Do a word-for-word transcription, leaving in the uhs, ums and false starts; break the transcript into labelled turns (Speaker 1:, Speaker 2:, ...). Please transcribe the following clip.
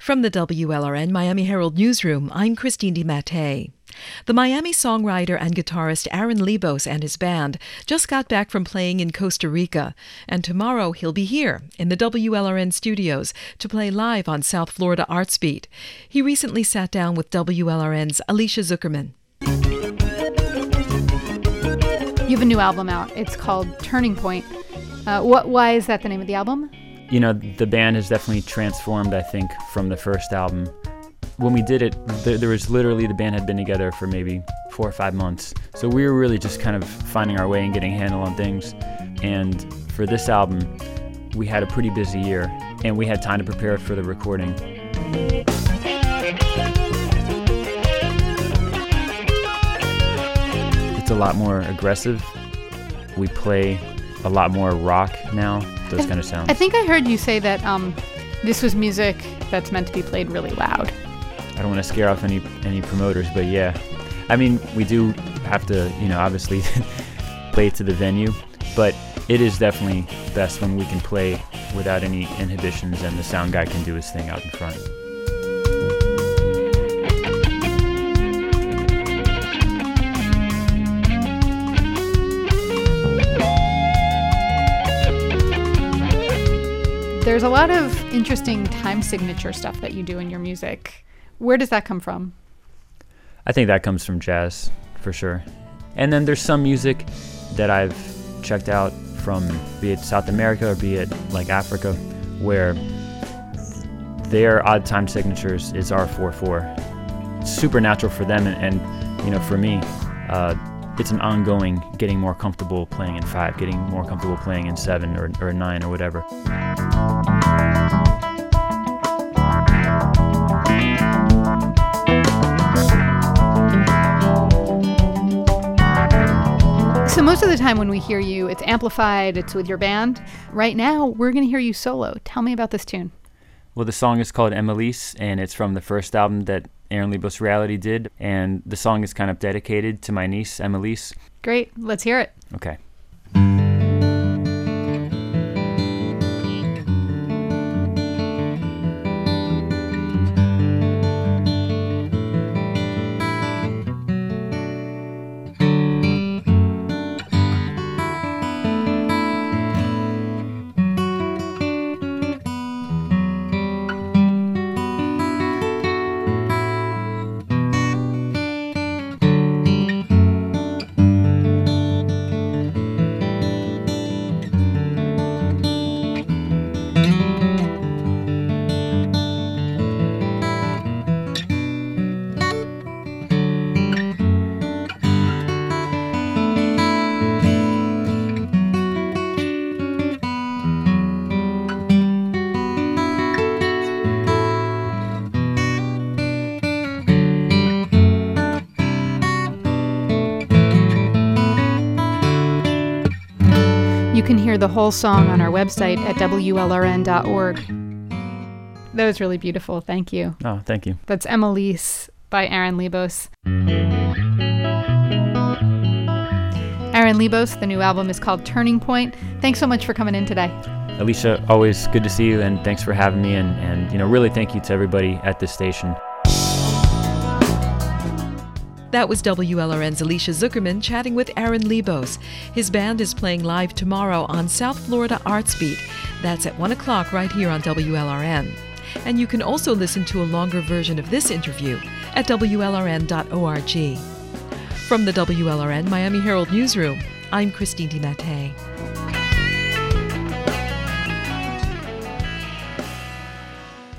Speaker 1: From the W L R N Miami Herald Newsroom, I'm Christine DiMattei. The Miami songwriter and guitarist Aaron Lebos and his band just got back from playing in Costa Rica, and tomorrow he'll be here in the W L R N studios to play live on South Florida Arts Beat. He recently sat down with W L R N's Alicia Zuckerman.
Speaker 2: You have a new album out. It's called Turning Point. Uh, what? Why is that the name of the album?
Speaker 3: You know, the band has definitely transformed, I think, from the first album. When we did it, there, there was literally, the band had been together for maybe four or five months. So we were really just kind of finding our way and getting a handle on things. And for this album, we had a pretty busy year, and we had time to prepare for the recording. It's a lot more aggressive. We play a lot more rock now, those th- kind of sounds.
Speaker 2: I think I heard you say that um, this was music that's meant to be played really loud.
Speaker 3: I don't want to scare off any any promoters, but yeah. I mean, we do have to, you know, obviously play to the venue, but it is definitely best when we can play without any inhibitions and the sound guy can do his thing out in front.
Speaker 2: There's a lot of interesting time signature stuff that you do in your music. Where does that come from?
Speaker 3: I think that comes from jazz, for sure. And then there's some music that I've checked out from, be it South America or be it like Africa, where their odd time signatures is our four four. It's super natural for them, and, and you know, for me, uh, it's an ongoing getting more comfortable playing in five, getting more comfortable playing in seven or, or nine or whatever.
Speaker 2: So most of the time when we hear you, it's amplified, it's with your band. Right now, we're going to hear you solo. Tell me about this tune.
Speaker 3: Well, the song is called Emelise, and it's from the first album that Aaron Lebos Reality did, and the song is kind of dedicated to my niece, Emelise.
Speaker 2: Great. Let's hear it.
Speaker 3: Okay.
Speaker 2: You can hear the whole song on our website at W L R N dot org. That was really beautiful. Thank you.
Speaker 3: Oh, thank you.
Speaker 2: That's Emelise by Aaron Lebos. Aaron Lebos, the new album is called Turning Point. Thanks so much for coming in today.
Speaker 3: Alicia, always good to see you, and thanks for having me, and, and you know, really thank you to everybody at this station.
Speaker 1: That was W L R N's Alicia Zuckerman chatting with Aaron Lebos. His band is playing live tomorrow on South Florida Arts Beat. That's at one o'clock right here on W L R N. And you can also listen to a longer version of this interview at W L R N dot org. From the W L R N Miami Herald Newsroom, I'm Christine DiMattei.